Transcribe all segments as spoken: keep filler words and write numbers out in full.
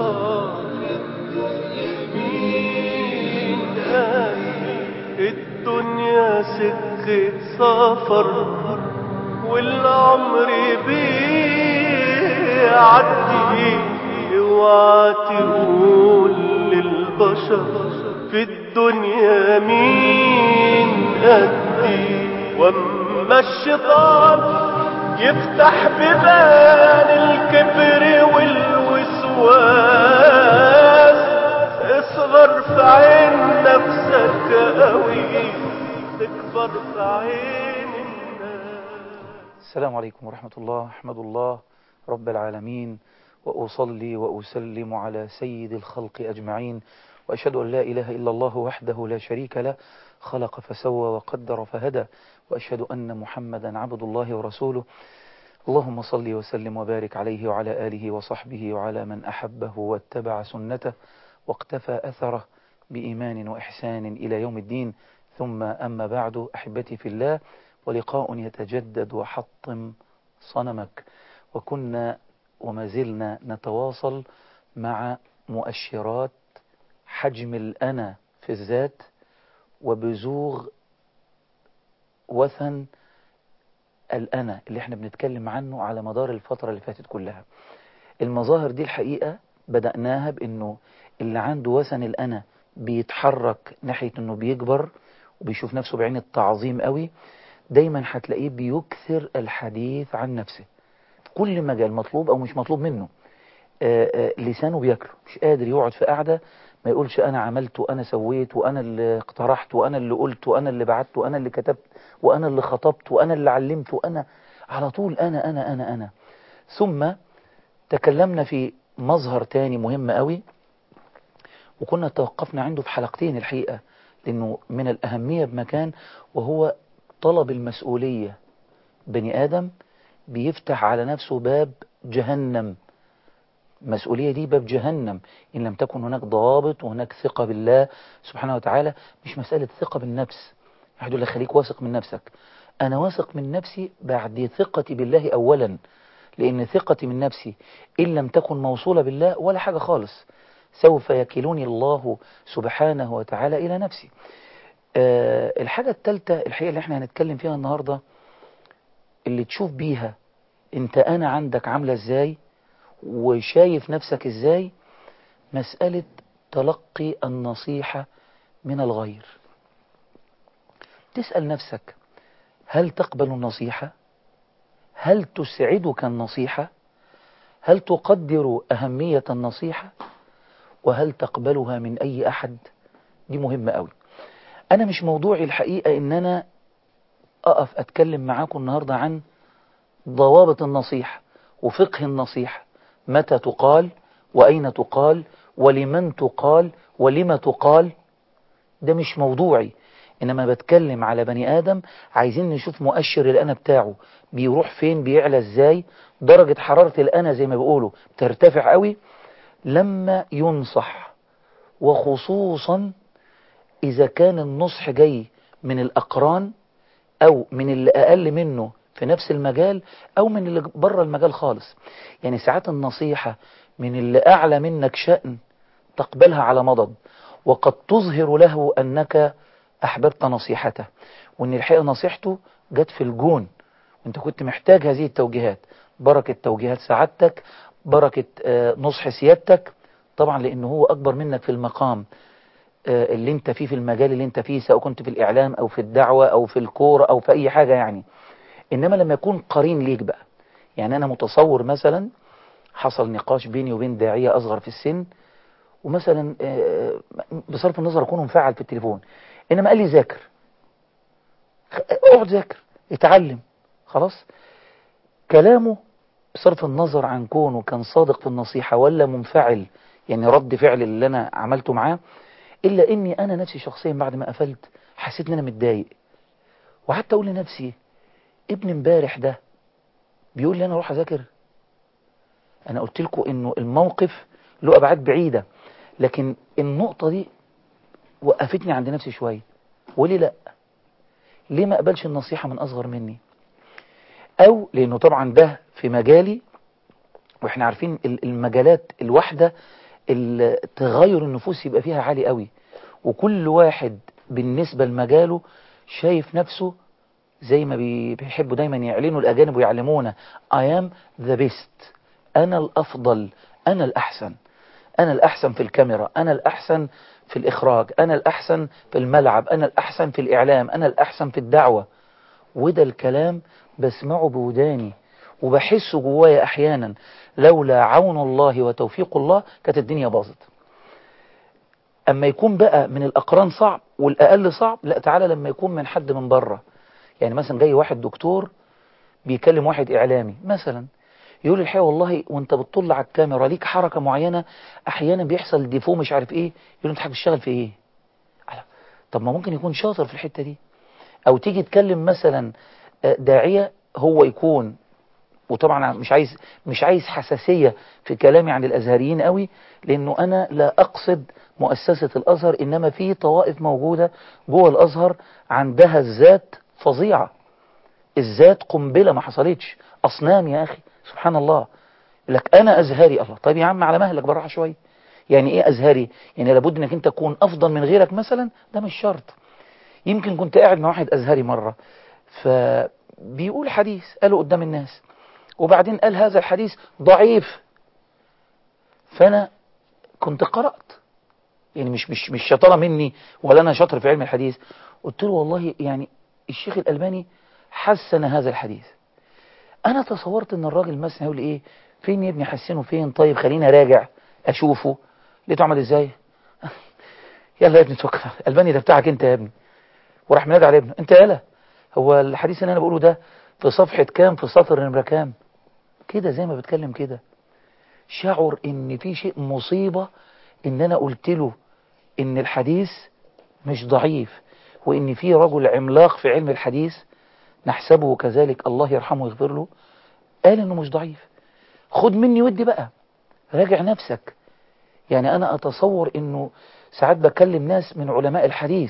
يمين الدنيا سكة سفر والعمر بيعدي، اوعى تقول للبشر في الدنيا مين قدي. واما الشيطان يفتح بيبان الكبر والوسواس، اصغر في عين نفسك قوي تكبر في عين الناس. السلام عليكم ورحمة الله. أحمد الله رب العالمين وأصلي وأسلم على سيد الخلق أجمعين، وأشهد أن لا إله إلا الله وحده لا شريك له، خلق فسوى وقدر فهدى، وأشهد أن محمدا عبد الله ورسوله. اللهم صل وسلم وبارك عليه وعلى آله وصحبه وعلى من أحبه واتبع سنته واقتفى أثره بإيمان وإحسان إلى يوم الدين. ثم أما بعد، أحبتي في الله، ولقاء يتجدد وحطم صنمك. وكنا وما زلنا نتواصل مع مؤشرات حجم الأنا في الذات وبزوغ وثن الأنا اللي احنا بنتكلم عنه على مدار الفترة اللي فاتت كلها. المظاهر دي الحقيقة بدأناها بأنه اللي عنده وثن الأنا بيتحرك ناحية أنه بيكبر وبيشوف نفسه بعين التعظيم قوي. دايما هتلاقيه بيكثر الحديث عن نفسه في كل مجال، مطلوب أو مش مطلوب منه. آآ آآ لسانه بياكله، مش قادر يقعد في قعدة ما يقولش أنا عملت وأنا سويت وأنا اللي اقترحت وأنا اللي قلت وأنا اللي بعت وأنا اللي كتبت وأنا اللي خطبت وأنا اللي علمت وأنا على طول أنا أنا أنا أنا. ثم تكلمنا في مظهر تاني مهم قوي، وكنا توقفنا عنده في حلقتين الحقيقة، لأنه من الأهمية بمكان، وهو طلب المسؤولية. بني آدم بيفتح على نفسه باب جهنم. المسؤولية دي باب جهنم إن لم تكن هناك ضوابط وهناك ثقة بالله سبحانه وتعالى. مش مسألة ثقة بالنفس، واحد يقول لك خليك واثق من نفسك. أنا واثق من نفسي بعد ثقتي بالله أولا، لأن ثقتي من نفسي إن لم تكن موصولة بالله ولا حاجة خالص، سوف يكلني الله سبحانه وتعالى إلى نفسي. أه الحاجة الثالثة الحقيقة اللي احنا هنتكلم فيها النهاردة، اللي تشوف بيها انت أنا عندك عاملة ازاي وشايف نفسك ازاي، مسألة تلقي النصيحة من الغير. تسأل نفسك، هل تقبل النصيحة؟ هل تسعدك النصيحة؟ هل تقدر أهمية النصيحة؟ وهل تقبلها من أي أحد؟ دي مهمة قوي. أنا مش موضوعي الحقيقة إن أنا أقف أتكلم معاكم النهاردة عن ضوابط النصيحة وفقه النصيحة، متى تقال وأين تقال ولمن تقال ولما تقال. ده مش موضوعي، إنما بتكلم على بني آدم عايزين نشوف مؤشر الأنا بتاعه بيروح فين، بيعلى إزاي، درجة حرارة الأنا زي ما بيقولوا ترتفع قوي لما ينصح، وخصوصا إذا كان النصح جاي من الأقران أو من اللي أقل منه في نفس المجال أو من اللي بره المجال خالص. يعني ساعات النصيحة من اللي أعلى منك شأن تقبلها على مضض، وقد تظهر له أنك أحببت نصيحته، وأن الحقيقة نصيحته جت في الجون وأنت كنت محتاج هذه التوجيهات. بركة توجيهات سعادتك، بركة نصح سيادتك، طبعا لأنه هو أكبر منك في المقام اللي انت فيه في المجال اللي انت فيه، سواء كنت في الإعلام أو في الدعوة أو في الكورة أو في أي حاجة يعني. إنما لما يكون قرين ليك بقى، يعني أنا متصور مثلا حصل نقاش بيني وبين داعية أصغر في السن، ومثلا بصرف النظر أكون مفعل في التليفون، إنما قال لي ذاكر، اقعد ذاكر اتعلم، خلاص. كلامه بصرف النظر عن كونه كان صادق في النصيحة ولا منفعل، يعني رد فعل اللي أنا عملته معاه، إلا إني أنا نفسي شخصيا بعد ما قفلت حسيت إن أنا متضايق، وحتى أقول لنفسي ابن امبارح ده بيقول لي أنا أروح أذاكر. أنا قلت لكم إنه الموقف له أبعاد بعيدة، لكن النقطة دي وقفتني عند نفسي شوية. وليه لأ؟ ليه ما أقبلش النصيحة من أصغر مني؟ أو لأنه طبعا ده في مجالي، وإحنا عارفين المجالات الواحدة تغير النفوس يبقى فيها عالي قوي، وكل واحد بالنسبة لمجاله شايف نفسه زي ما بيحبوا دايما يعلنوا الأجانب ويعلمونا I am the best، أنا الأفضل، أنا الأحسن، أنا الأحسن في الكاميرا، أنا الأحسن في الإخراج، أنا الأحسن في الملعب، أنا الأحسن في الإعلام، أنا الأحسن في الدعوة. وده الكلام بسمعه بوداني وبحسه جوايا أحيانا، لولا عون الله وتوفيق الله كانت الدنيا باظت. أما يكون بقى من الأقران صعب والأقل صعب، لا تعالى لما يكون من حد من بره. يعني مثلا جاي واحد دكتور بيكلم واحد إعلامي مثلا، يقول الحقيقة والله وانت بتطل على الكاميرا ليك حركة معينة احيانا بيحصل ديفو مش عارف ايه، يقول انت حاجة بتشتغل في ايه؟ طب ما ممكن يكون شاطر في الحتة دي. او تيجي تكلم مثلا داعية هو يكون، وطبعا مش عايز مش عايز حساسية في كلامي عن الازهريين قوي، لانه انا لا اقصد مؤسسة الازهر، انما في طوائف موجودة جوه الازهر عندها الذات فظيعة، الذات قنبلة ما حصلتش، اصنام يا اخي سبحان الله. لك انا ازهري، الله طيب يا عم على مهلك براحه شويه. يعني ايه ازهري؟ يعني لابد انك انت تكون افضل من غيرك مثلا؟ ده مش شرط. يمكن كنت قاعد مع واحد ازهري مره فبيقول حديث قاله قدام الناس، وبعدين قال هذا الحديث ضعيف، فانا كنت قرأت، يعني مش مش مش شطاره مني ولا انا شاطر في علم الحديث، قلت له والله يعني الشيخ الألباني حسن هذا الحديث. انا تصورت ان الراجل مثلا يقول ايه، فين يا ابني حسنه فين؟ طيب خليني اراجع اشوفه. لقيته عمل ازاي؟ يلا يا ابني توكل، الباني ده بتاعك انت يا ابني. وراح منادى على ابنه، انت يالا هو الحديث اللي انا بقوله ده في صفحة كام، في سطر نمرة كام؟ كده زي ما بتكلم كده. شعر ان في شيء مصيبة ان انا قلت له ان الحديث مش ضعيف، وان في رجل عملاق في علم الحديث نحسبه كذلك الله يرحمه ويغفر له قال انه مش ضعيف. خد مني ودي بقى، راجع نفسك. يعني انا اتصور انه ساعات بكلم ناس من علماء الحديث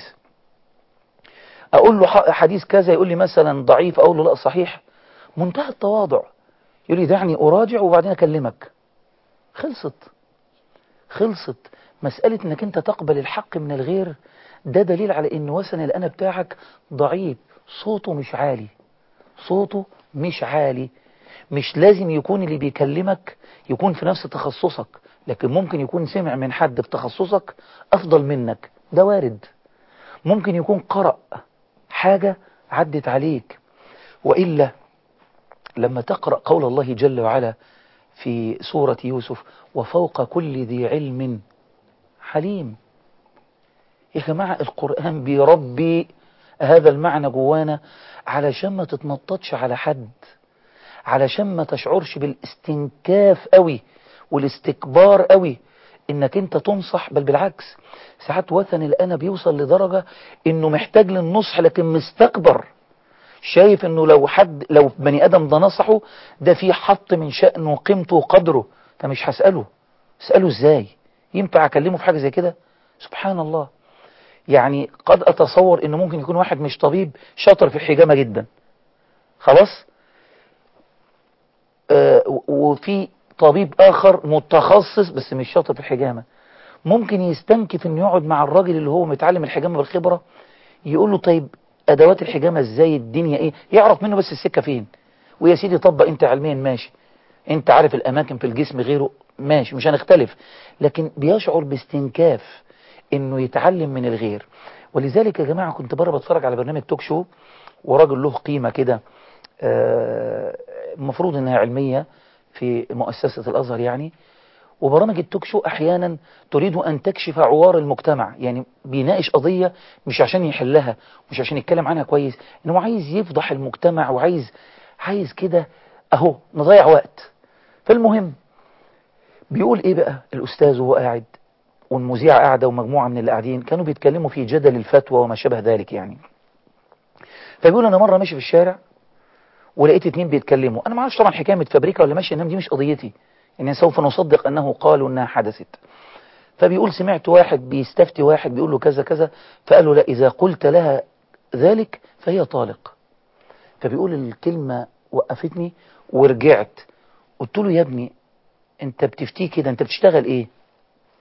اقول له حديث كذا يقول لي مثلا ضعيف، اقول له لا صحيح، منتهى التواضع، يقول لي دعني اراجع وبعدين اكلمك. خلصت خلصت. مسألة انك انت تقبل الحق من الغير ده دليل على ان وسن الانا بتاعك ضعيف، صوته مش عالي، صوته مش عالي. مش لازم يكون اللي بيكلمك يكون في نفس تخصصك، لكن ممكن يكون سمع من حد في تخصصك أفضل منك، ده وارد. ممكن يكون قرأ حاجة عدت عليك. وإلا لما تقرأ قول الله جل وعلا في سورة يوسف وفوق كل ذي علم حليم، يا جماعة القرآن بيربي هذا المعنى جوانا علشان ما تتنططش على حد، علشان ما تشعرش بالاستنكاف قوي والاستكبار قوي انك انت تنصح، بل بالعكس ساعات وثن الأنا بيوصل لدرجة انه محتاج للنصح لكن مستكبر، شايف انه لو حد لو بني ادم ده نصحه ده في حط من شأنه وقيمته وقدره، فمش هسأله. اسأله ازاي؟ ينفع اكلمه في حاجة زي كده؟ سبحان الله. يعني قد اتصور انه ممكن يكون واحد مش طبيب شاطر في الحجامة جدا، خلاص، آه وفي طبيب آخر متخصص بس مش شاطر في الحجامة، ممكن يستنكف انه يقعد مع الراجل اللي هو متعلم الحجامة بالخبرة يقول له طيب أدوات الحجامة ازاي، الدنيا ايه، يعرف منه بس السكة فين، ويا سيدي طبق انت علميا ماشي، انت عارف الأماكن في الجسم غيره ماشي مش هنختلف، لكن بيشعر باستنكاف انه يتعلم من الغير. ولذلك يا جماعة كنت بره بتفرج على برنامج توك شو وراجل له قيمة كده، المفروض انها علمية في مؤسسة الأزهر يعني، وبرامج التوك شو أحيانا تريد أن تكشف عوار المجتمع، يعني بيناقش قضية مش عشان يحلها مش عشان يتكلم عنها كويس، إنه عايز يفضح المجتمع وعايز عايز كده أهو نضيع وقت. فالمهم بيقول إيه بقى الأستاذ وهو قاعد والمذيعة قاعدة ومجموعة من اللي قاعدين كانوا بيتكلموا في جدل الفتوى وما شابه ذلك يعني. فبيقول أنا مرة ماشي في الشارع ولقيت اتنين بيتكلموا، أنا ما اعرفش طبعا حكاية متفبركة ولا ماشية، إنما دي مش قضيتي، إن سوف نصدق أنه قالوا أنها حدثت. فبيقول سمعت واحد بيستفتي واحد بيقول له كذا كذا، فقال له لا إذا قلت لها ذلك فهي طالق. فبيقول الكلمة وقفتني ورجعت قلت له يا ابني انت بتفتي كده انت بتشتغل ايه؟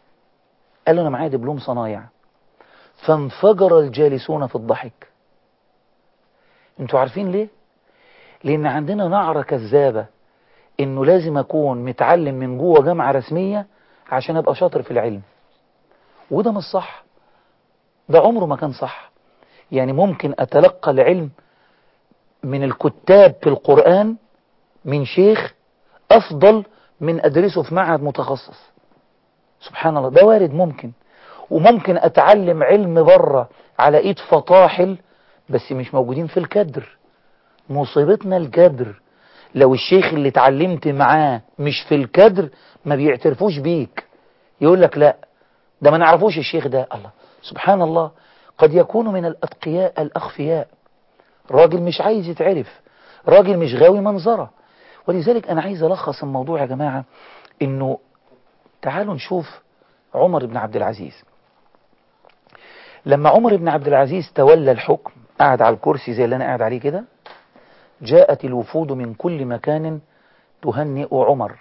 قال له أنا معايا دبلوم صنايع. فانفجر الجالسون في الضحك. انتوا عارفين ليه؟ لأن عندنا نعرة كذابة إنه لازم أكون متعلم من جوه جامعة رسمية عشان أبقى شاطر في العلم. وده مش صح، ده عمره ما كان صح. يعني ممكن أتلقى العلم من الكتاب في القرآن من شيخ أفضل من أدرسه في معهد متخصص. سبحان الله، ده وارد ممكن. وممكن أتعلم علم بره على إيد فطاحل بس مش موجودين في الكدر. مصيبتنا الكدر. لو الشيخ اللي اتعلمت معاه مش في الكدر ما بيعترفوش بيك، يقول لك لا ده ما نعرفوش الشيخ ده. الله، سبحان الله، قد يكون من الأتقياء الأخفياء، راجل مش عايز يتعرف، راجل مش غاوي منظرة. ولذلك أنا عايز ألخص الموضوع يا جماعة، إنه تعالوا نشوف عمر بن عبد العزيز. لما عمر بن عبد العزيز تولى الحكم، قعد على الكرسي زي اللي أنا قاعد عليه كده، جاءت الوفود من كل مكان تهنئ عمر.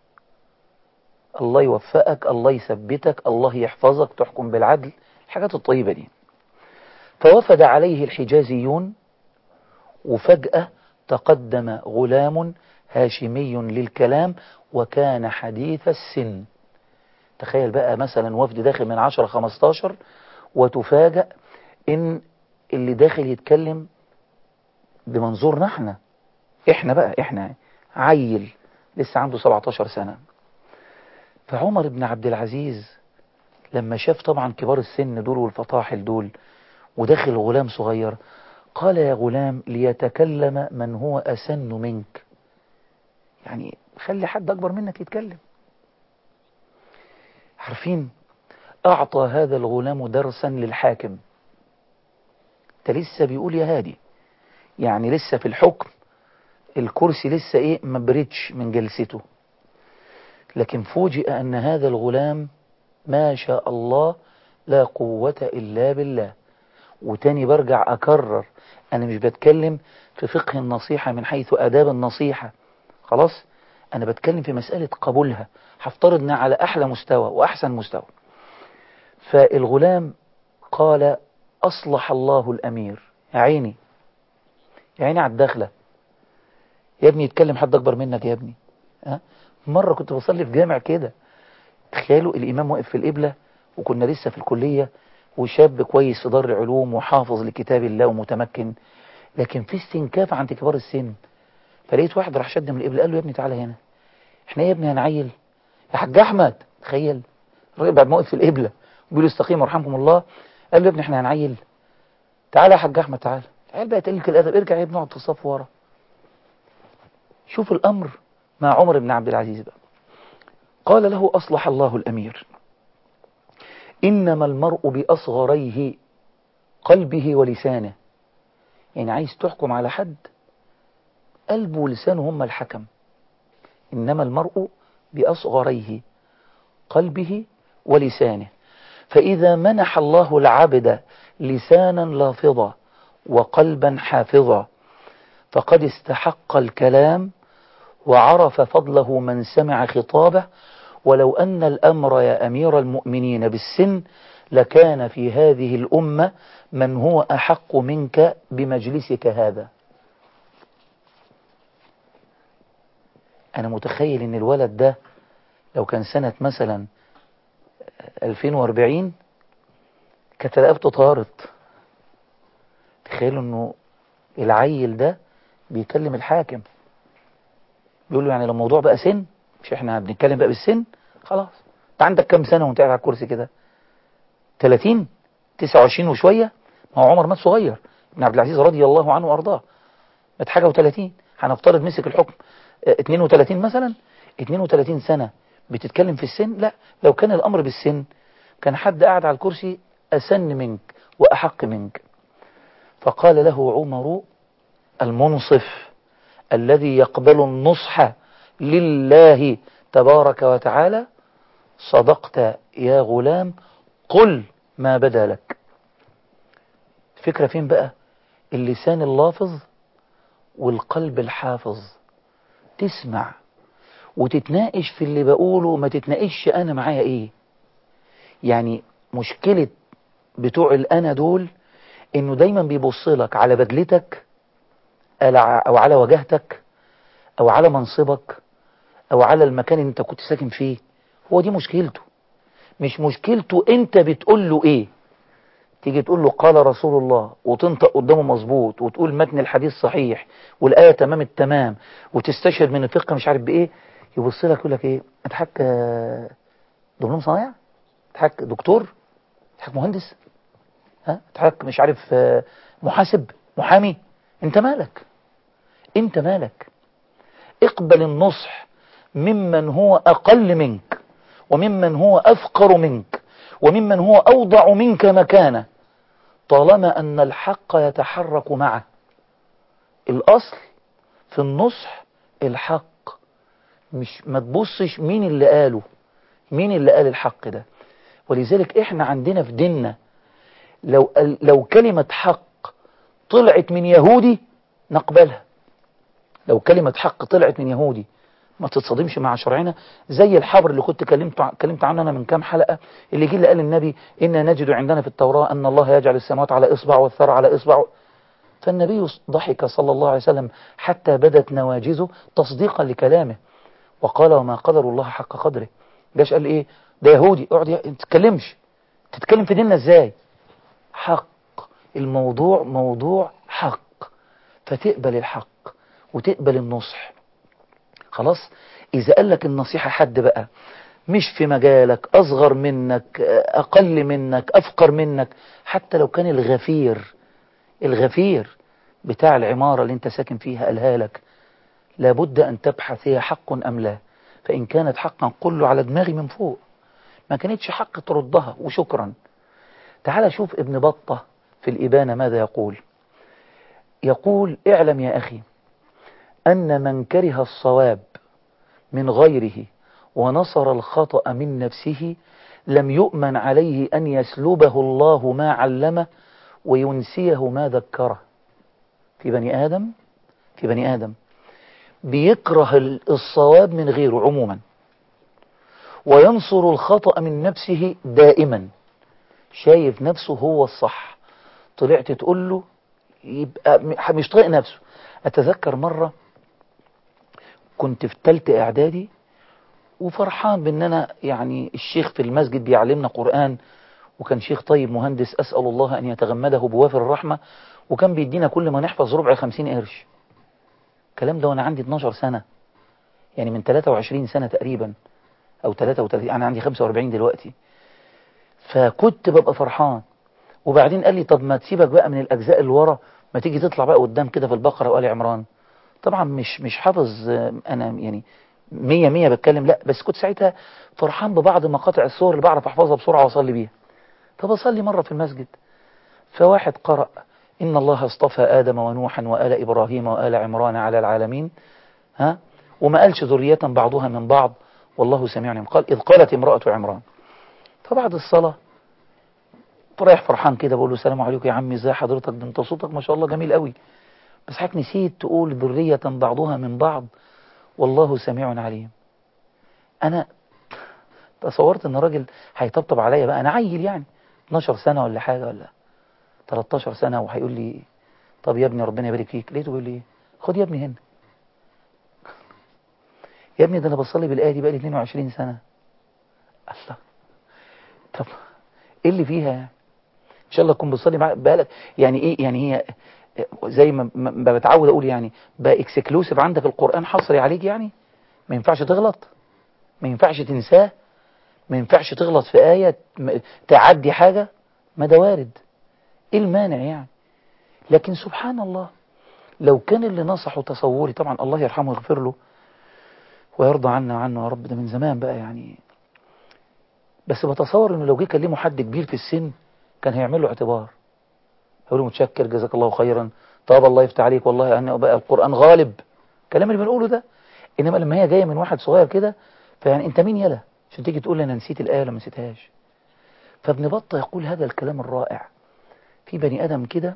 الله يوفقك، الله يثبتك، الله يحفظك، تحكم بالعدل، الحاجات الطيبة دي. فوفد عليه الحجازيون، وفجأة تقدم غلام هاشمي للكلام وكان حديث السن. تخيل بقى مثلا وفد داخل من عشرة خمستاشر وتفاجأ ان اللي داخل يتكلم بمنظورنا احنا احنا بقى احنا عيل لسه عنده سبعتاشر سنة. فعمر بن عبد العزيز لما شاف طبعا كبار السن دول والفطاحل دول وداخل غلام صغير، قال يا غلام ليتكلم من هو أسن منك، يعني خلي حد أكبر منك يتكلم. عارفين، أعطى هذا الغلام درسا للحاكم. انت لسه بيقول يا هادي، يعني لسه في الحكم، الكرسي لسه ايه ما بردش من جلسته، لكن فوجئ أن هذا الغلام ما شاء الله لا قوة إلا بالله. وتاني برجع أكرر، أنا مش بتكلم في فقه النصيحة من حيث آداب النصيحة، خلاص، أنا بتكلم في مسألة قبولها، هفترضنا على أحلى مستوى وأحسن مستوى. فالغلام قال أصلح الله الأمير. يا عيني يا عيني على الدخلة، يا ابني يتكلم حد أكبر منك يا ابني. أه؟ مرة كنت بصلي في جامع كده، تخيلوا الإمام واقف في القبلة وكنا لسه في الكلية، وشاب كويس في دار علوم وحافظ لكتاب الله ومتمكن، لكن في استنكاف عند كبار السن. فلقيت واحد راح شد من القبلة قال له يا ابني تعالى هنا، احنا يا ابني هنعيل يا حاج أحمد. تخيل الراجل بعد ما وقف في القبلة وبيقول استقيموا رحمكم الله، قال له يا ابني احنا هنعيل، تعالى يا حاج أحمد تعالى. تعال بقى تقلك الأدب، ارجع يا ابني اقعد في الصف ورا. شوف الأمر مع عمر بن عبد العزيز بقى. قال له أصلح الله الأمير، إنما المرء بأصغريه قلبه ولسانه. يعني عايز تحكم على حد، قلبه ولسانه هم الحكم. إنما المرء بأصغريه قلبه ولسانه، فإذا منح الله العبد لسانا لافظا وقلبا حافظا فقد استحق الكلام وعرف فضله من سمع خطابه. ولو أن الأمر يا أمير المؤمنين بالسن لكان في هذه الأمة من هو أحق منك بمجلسك هذا. أنا متخيل إن الولد ده لو كان سنة مثلا ألفين وأربعين كانت رقبته طارت. تخيلوا إنه العيل ده بيكلم الحاكم، بيقول له يعني لو الموضوع بقى سن، مش احنا بنتكلم بقى بالسن، خلاص انت عندك كام سنة وانت قاعد على الكرسي كده؟ ثلاثين، تسعة وعشرين وشوية. ما هو عمر مات صغير، ابن عبد العزيز رضي الله عنه وارضاه مات حاجة وثلاثين، هنفترض مسك الحكم اه اثنين وثلاثين مثلا، اثنين وثلاثين سنة بتتكلم في السن. لا، لو كان الامر بالسن كان حد قاعد على الكرسي اسن منك واحق منك. فقال له عمر المنصف الذي يقبل النصح لله تبارك وتعالى: صدقت يا غلام، قل ما بدا لك. الفكرة فين بقى؟ اللسان اللافظ والقلب الحافظ. تسمع وتتناقش في اللي بقوله، ما تتناقش أنا معايا إيه. يعني مشكلة بتوع الأنا دول إنه دايما بيبصلك على بدلتك أو على وجهتك أو على منصبك أو على المكان اللي أنت كنت ساكن فيه. هو دي مشكلته، مش مشكلته أنت بتقول له إيه. تيجي تقول له قال رسول الله وتنطق قدامه مظبوط وتقول متن الحديث صحيح والآية تمام التمام وتستشهد من الفقه مش عارف بإيه، يبص لك يقول لك إيه؟ أنت حك دبلوم صنايع؟ أنت حك دكتور؟ أنت حك مهندس؟ ها؟ أنت حك مش عارف محاسب محامي؟ أنت مالك؟ أنت مالك؟ اقبل النصح ممن هو أقل منك وممن هو أفقر منك وممن هو أوضع منك مكانه، طالما أن الحق يتحرك معه. الأصل في النصح الحق، مش ما تبصش مين اللي قاله، مين اللي قال الحق ده. ولذلك احنا عندنا في ديننا لو, لو كلمة حق طلعت من يهودي نقبلها. لو كلمة حق طلعت من يهودي ما تتصادمش مع شرعنا. زي الحبر اللي كنت كلمت كلمت عنه انا من كام حلقة، اللي جه اللي قال النبي إنا نجد عندنا في التوراة أن الله يجعل السماوات على إصبع والثرى على إصبع. فالنبي ضحك صلى الله عليه وسلم حتى بدت نواجزه تصديقا لكلامه وقال وما قدر الله حق قدره. جاش قال ايه ده يهودي اقعد ما تتكلمش، تتكلم في ديننا ازاي؟ حق، الموضوع موضوع حق، فتقبل الحق وتقبل النصح. خلاص. إذا قال لك النصيحة حد بقى مش في مجالك، أصغر منك، أقل منك، أفقر منك، حتى لو كان الغفير الغفير بتاع العمارة اللي انت ساكن فيها قالها لك، لابد أن تبحث هي حق أم لا. فإن كانت حقا قل له على دماغي من فوق، ما كانتش حق تردها وشكرا. تعال شوف ابن بطة في الإبانة ماذا يقول. يقول اعلم يا أخي أن من كره الصواب من غيره ونصر الخطأ من نفسه لم يؤمن عليه أن يسلبه الله ما علمه وينسيه ما ذكره. في بني آدم في بني آدم بيكره الصواب من غيره عموما وينصر الخطأ من نفسه دائما، شايف نفسه هو الصح، طلعت تقول له يبقى مش طايق نفسه. أتذكر مرة كنت في ثالثه إعدادي وفرحان بأن أنا يعني الشيخ في المسجد بيعلمنا قرآن، وكان شيخ طيب مهندس أسأل الله أن يتغمده بوافر الرحمة، وكان بيدينا كل ما نحفظ ربع خمسين قرش. الكلام ده وأنا عندي اتناشر سنة، يعني من ثلاثة وعشرين سنة تقريبا أو ثلاثة وثلاثين، أنا عندي خمسة وأربعين دلوقتي. فكنت ببقى فرحان. وبعدين قال لي طب ما تسيبك بقى من الأجزاء اللي ورا، ما تيجي تطلع بقى قدام كده في البقرة وآل عمران. طبعا مش مش حافظ أنا يعني مية مية بتكلم، لا بس كنت ساعتها فرحان ببعض مقاطع الصور اللي بعرف أحفظها بسرعة وأصلي بيها. فبصلي مرة في المسجد فواحد قرأ إن الله اصطفى آدم ونوحا وآل إبراهيم وآل عمران على العالمين، ها، وما قالش ذرية بعضها من بعض والله سميع عليم. قال إذ قالت امرأة عمران. فبعد الصلاة رايح فرحان كده بقول له السلام عليكم يا عمي ازي حضرتك، ده انت صوتك ما شاء الله جميل قوي، بس حضرتك نسيت تقول ذرية بعضها من بعض والله سميع عليم. انا تصورت ان الراجل هيطبطب عليا بقى، انا عيل يعني اتناشر سنة ولا حاجة ولا تلتاشر سنة، وهيقول لي طب يا ابني ربنا يبارك فيك. لقيته بيقول لي خد يا ابني هنا، يا ابني ده انا بصلي بالآية دي بقى لي اتنين وعشرين سنة. الله، طب ايه اللي فيها يعني؟ ان شاء الله تكون بتصلي بقالك يعني ايه يعني، هي زي ما ما بتعود اقول يعني بقى اكسكلوسيف عندك القرآن حصري عليك يعني، ما ينفعش تغلط، ما ينفعش تنساه، ما ينفعش تغلط في آية تعدي حاجة، ما ده وارد، ايه المانع يعني؟ لكن سبحان الله لو كان اللي نصحه تصوري، طبعا الله يرحمه ويغفر له ويرضى عنا وعنه يا رب، ده من زمان بقى يعني، بس بتصور انه لو جه كلمه حد كبير في السن كان هيعمل له اعتبار، هيقول له متشكر جزاك الله خيرا، طب الله يفتح عليك والله أن بقى القرآن غالب، الكلام اللي بنقوله ده. انما لما هي جايه من واحد صغير كده، فيعني انت مين يلا عشان تيجي تقول لي انا نسيت الآية ولا ما نسيتهاش؟ فابن بطة يقول هذا الكلام الرائع. في بني آدم كده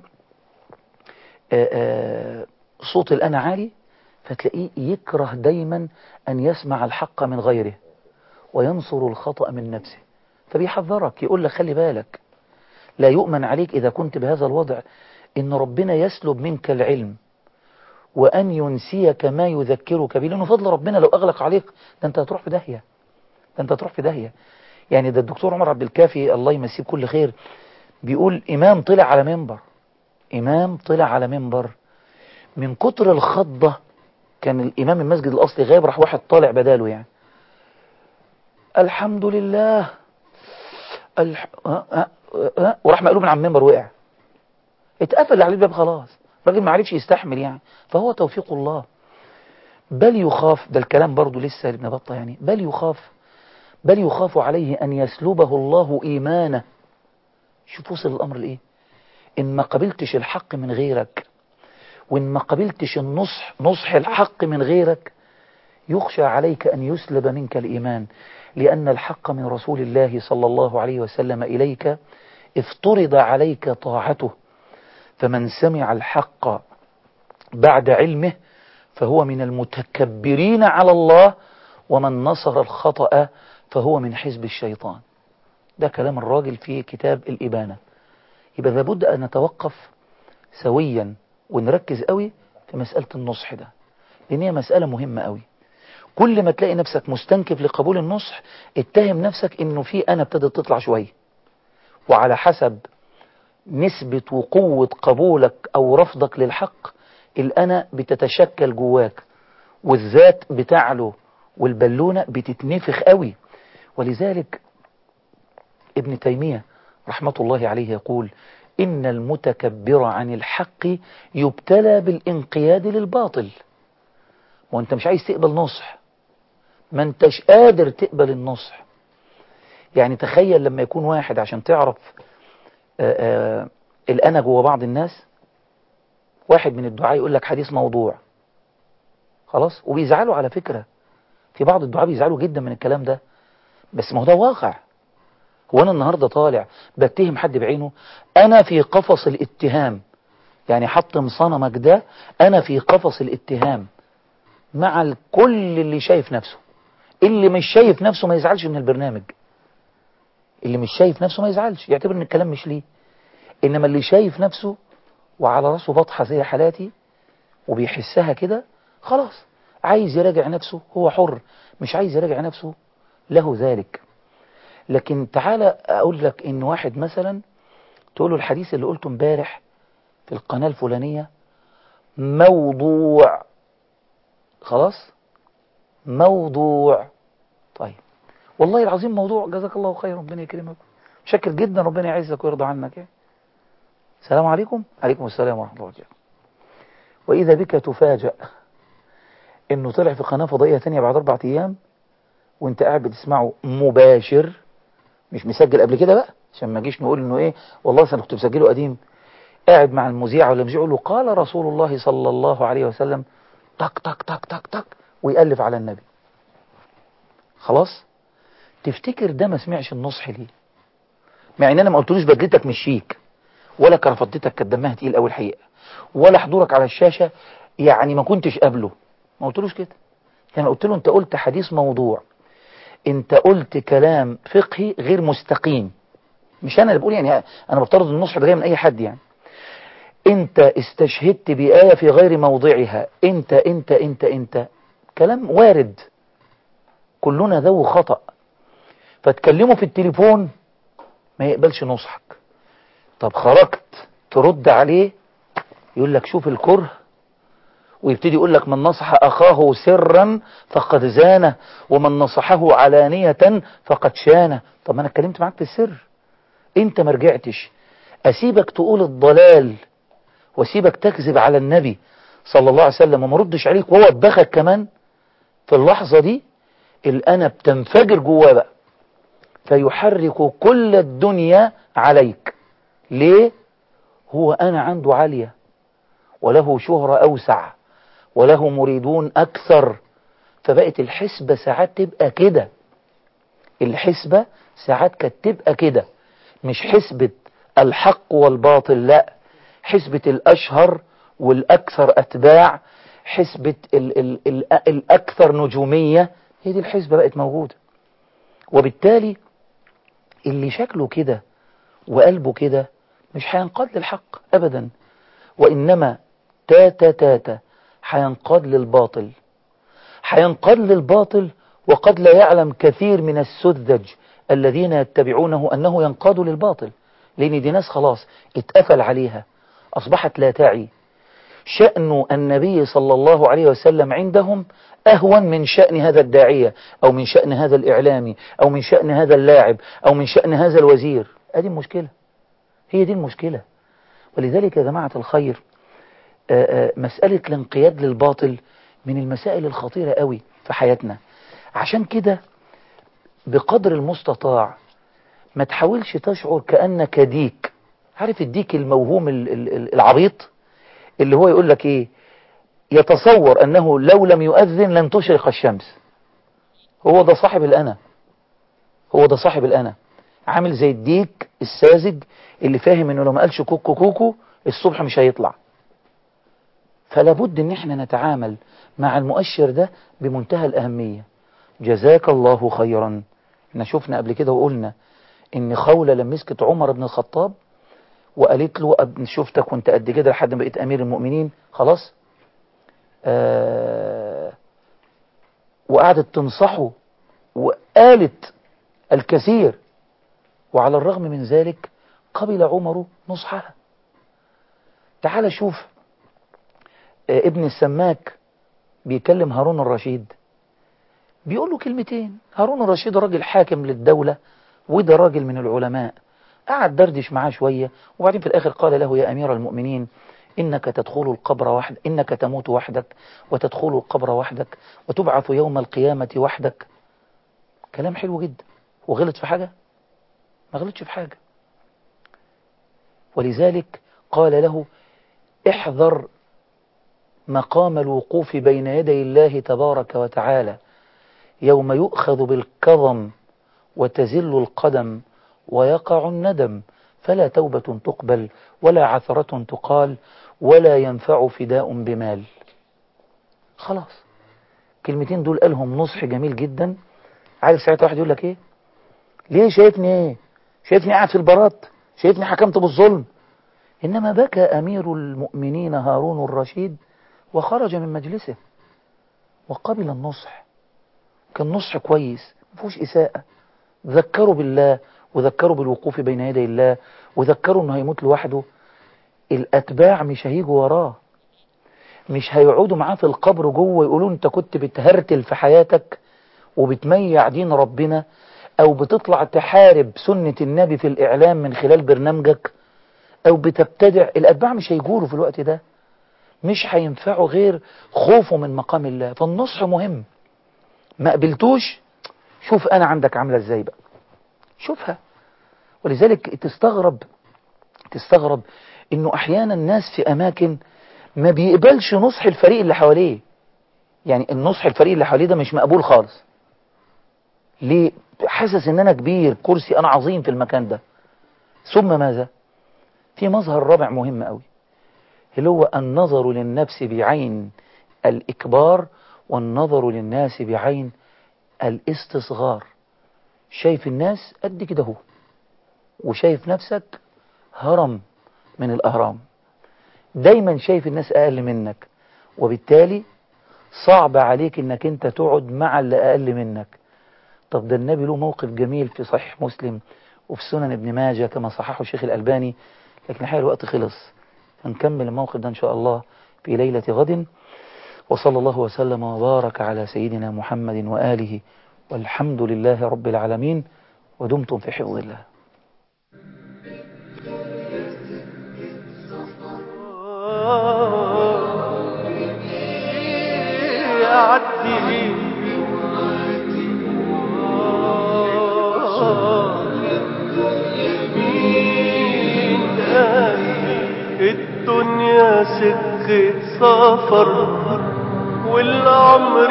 صوت الأنا عالي، فتلاقيه يكره دايما أن يسمع الحق من غيره وينصر الخطأ من نفسه. فبيحذرك يقول لك خلي بالك، لا يؤمن عليك إذا كنت بهذا الوضع إن ربنا يسلب منك العلم وأن ينسيك ما يذكرك به، لأنه فضل ربنا لو أغلق عليك ده أنت هتروح في داهية، ده أنت هتروح في داهية. يعني ده الدكتور عمر عبد الكافي الله يمسيه كل خير بيقول إمام طلع على منبر، إمام طلع على منبر من كتر الخضة، كان الإمام المسجد الأصلي غايب، راح واحد طالع بداله يعني الحمد لله الح... أه أه أه وراح مقلوب من على المنبر وقع، اتقفل عليه الباب خلاص، الراجل ما عرفش يستحمل يعني. فهو توفيق الله. بل يخاف، ده الكلام برضو لسه لابن بطة يعني، بل يخاف بل يخاف عليه أن يسلبه الله إيمانه. شوف وصل الأمر لإيه، إن ما قبلتش الحق من غيرك وإن ما قبلتش النصح نصح الحق من غيرك يخشى عليك أن يسلب منك الإيمان، لأن الحق من رسول الله صلى الله عليه وسلم إليك افترض عليك طاعته، فمن سمع الحق بعد علمه فهو من المتكبرين على الله، ومن نصر الخطأ فهو من حزب الشيطان. ده كلام الراجل في كتاب الإبانة. يبقى لابد أن نتوقف سويا ونركز قوي في مسألة النصح ده، لأن هي مسألة مهمة قوي. كل ما تلاقي نفسك مستنكف لقبول النصح اتهم نفسك انه في انا ابتدت تطلع شوية، وعلى حسب نسبة وقوة قبولك او رفضك للحق الانا بتتشكل جواك، والذات بتعلو والبلونة بتتنفخ قوي. ولذلك ابن تيمية رحمة الله عليه يقول إن المتكبر عن الحق يبتلى بالانقياد للباطل. وانت مش عايز تقبل نصح، ما انتش قادر تقبل النصح. يعني تخيل لما يكون واحد عشان تعرف آآ آآ الأنا جوه بعض الناس، واحد من الدعاء يقول لك حديث موضوع خلاص، وبيزعلوا على فكرة، في بعض الدعاء بيزعلوا جدا من الكلام ده، بس ما هو ده واقع. هو أنا النهاردة طالع بتهم حد بعينه، أنا في قفص الاتهام، يعني حطم صنمك ده، أنا في قفص الاتهام مع الكل اللي شايف نفسه. اللي مش شايف نفسه ما يزعلش من البرنامج، اللي مش شايف نفسه ما يزعلش، يعتبر ان الكلام مش ليه. انما اللي شايف نفسه وعلى راسه بطحة زي حالاتي وبيحسها كده، خلاص عايز يراجع نفسه هو حر، مش عايز يراجع نفسه له ذلك. لكن تعالى اقول لك ان واحد مثلا تقول له الحديث اللي قلته امبارح في القناة الفلانية موضوع، خلاص موضوع، طيب والله العظيم موضوع، جزاك الله خير ربنا يكرمك، شكر جدا ربنا يعزك ويرضى عنك يعني. السلام عليكم. عليكم السلام ورحمة الله وبركاته. وإذا بك تفاجأ إنه طلع في قناة فضائية ثانية بعد أربعة أيام وأنت قاعد بتسمعه مباشر، مش مسجل قبل كده بقى عشان ما جيش نقول إنه إيه والله أنا كنت مسجله قديم. قاعد مع المذيع ولا المذيع يقول له قال رسول الله صلى الله عليه وسلم تك تك تك تك تك ويألف على النبي. خلاص تفتكر ده ما سمعش النصح ليه؟ مع ان انا ما قلتلوش بدلتك مش شيك، ولا كرفتتك كانت دمها تقيل قوي الحقيقه، ولا حضورك على الشاشه يعني ما كنتش قابله، ما قلتلوش كده. يعني قلت له انت قلت حديث موضوع، انت قلت كلام فقهي غير مستقيم، مش انا اللي بقول يعني، انا بفترض النصح ده جاي من اي حد يعني. انت استشهدت بآية في غير موضعها، انت انت انت انت كلام وارد، كلنا ذو خطأ. فتكلمه في التليفون ما يقبلش نصحك، طب خرجت ترد عليه يقول لك شوف الكره، ويبتدي يقول لك من نصح أخاه سرا فقد زانه ومن نصحه علانية فقد شانه. طب ما أنا اتكلمت معاك في السر، انت ما رجعتش، أسيبك تقول الضلال واسيبك تكذب على النبي صلى الله عليه وسلم وما ردش عليك وهو اتبخك كمان؟ في اللحظة دي الأنا بتنفجر جواه بقى، فيحرك كل الدنيا عليك. ليه؟ هو أنا عنده عالية وله شهرة أوسع وله مريدون أكثر، فبقت الحسبة ساعات تبقى كده، الحسبة ساعات كانت تبقى كده، مش حسبة الحق والباطل، لا، حسبة الأشهر والأكثر أتباع، حسبة ال ال ال الأكثر نجومية، هي دي الحسبة بقت موجودة. وبالتالي اللي شكله كده وقلبه كده مش هينقاد للحق أبدا، وإنما تاتا تاتا هينقاد للباطل، هينقاد للباطل. وقد لا يعلم كثير من السذج الذين يتبعونه أنه ينقاد للباطل، لأن دي ناس خلاص اتقفل عليها، أصبحت لا تعي. شأن النبي صلى الله عليه وسلم عندهم أهون من شأن هذا الداعية، أو من شأن هذا الإعلامي، أو من شأن هذا اللاعب، أو من شأن هذا الوزير. هذه المشكلة، هي دي المشكلة. ولذلك يا جماعة الخير، آآ آآ مسألة الانقياد للباطل من المسائل الخطيرة قوي في حياتنا. عشان كده بقدر المستطاع ما تحاولش تشعر كأنك ديك. عارف الديك الموهوم العبيط اللي هو يقول لك ايه، يتصور انه لو لم يؤذن لن تشرق الشمس. هو ده صاحب الأنا، هو ده صاحب الأنا. عامل زي الديك الساذج اللي فاهم انه لو ما قالش كوكو كوكو الصبح مش هيطلع. فلا بد ان احنا نتعامل مع المؤشر ده بمنتهى الأهمية. جزاك الله خيرا. احنا شفنا قبل كده وقلنا ان خولة لما مسكت عمر بن الخطاب وقالت له شفتك وانت قد كده لحد ما بقيت امير المؤمنين خلاص، آه وقعدت تنصحه وقالت الكثير، وعلى الرغم من ذلك قبل عمر نصحها. تعال شوف آه ابن السماك بيكلم هارون الرشيد، بيقول له كلمتين. هارون الرشيد راجل حاكم للدولة وده راجل من العلماء، قعد دردش معاه شوية، وبعدين في الآخر قال له يا أمير المؤمنين إنك تدخل القبر وحدك، إنك تموت وحدك وتدخل القبر وحدك وتبعث يوم القيامة وحدك. كلام حلو جدا. وغلط في حاجة؟ ما غلطش في حاجة. ولذلك قال له احذر مقام الوقوف بين يدي الله تبارك وتعالى يوم يؤخذ بالكظم وتزل القدم ويقع الندم، فلا توبة تقبل ولا عثرة تقال ولا ينفع فداء بمال. خلاص، كلمتين دول قالهم نصح جميل جدا. عارف ساعتها واحد يقول لك ايه؟ ليه شايفني ايه؟ شايفني قاعد في البارات؟ شايفني حكمت بالظلم؟ انما بكى امير المؤمنين هارون الرشيد وخرج من مجلسه وقبل النصح. كان نصح كويس مفيهوش اساءة. ذكروا بالله وذكروا بالوقوف بين يدي الله وذكروا انه هيموت لوحده. الاتباع مش هيجوا وراه، مش هيقعدوا معاه في القبر جوه يقولوا انت كنت بتهرتل في حياتك وبتميع دين ربنا او بتطلع تحارب سنة النبي في الاعلام من خلال برنامجك او بتبتدع. الاتباع مش هيجوله في الوقت ده، مش هينفعوا غير خوفه من مقام الله. فالنصح مهم. ما قبلتوش، شوف انا عندك عاملة ازاي بقى، شوفها. ولذلك تستغرب تستغرب انه احيانا الناس في اماكن ما بيقبلش نصح الفريق اللي حواليه. يعني النصح الفريق اللي حواليه ده مش مقبول خالص. ليه؟ حاسس ان انا كبير، كرسي، انا عظيم في المكان ده. ثم ماذا؟ في مظهر رابع مهم قوي، اللي هو النظر للنفس بعين الإكبار والنظر للناس بعين الاستصغار. شايف الناس قد كده هو، وشايف نفسك هرم من الأهرام. دايما شايف الناس أقل منك، وبالتالي صعب عليك انك انت تقعد مع اللي أقل منك. طب ده النبي له موقف جميل في صحيح مسلم وفي سنن ابن ماجه كما صححه الشيخ الألباني، لكن الحقيقة الوقت خلص. هنكمل الموقف ده إن شاء الله في ليلة غد. وصلى الله وسلم وبارك على سيدنا محمد وآله، والحمد لله رب العالمين، ودمتم في حفظ الله. يعدي الدنيا سكة سفر والعمر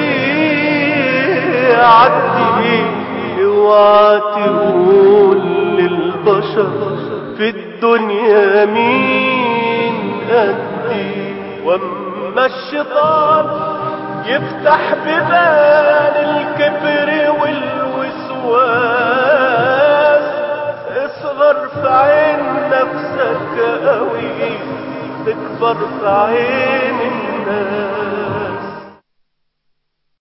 بيعدي. اوعى تقول للبشر في الدنيا مين قدي، واما الشيطان يفتح بيبان الكبر والوسواس قوي تكبر في عين الناس.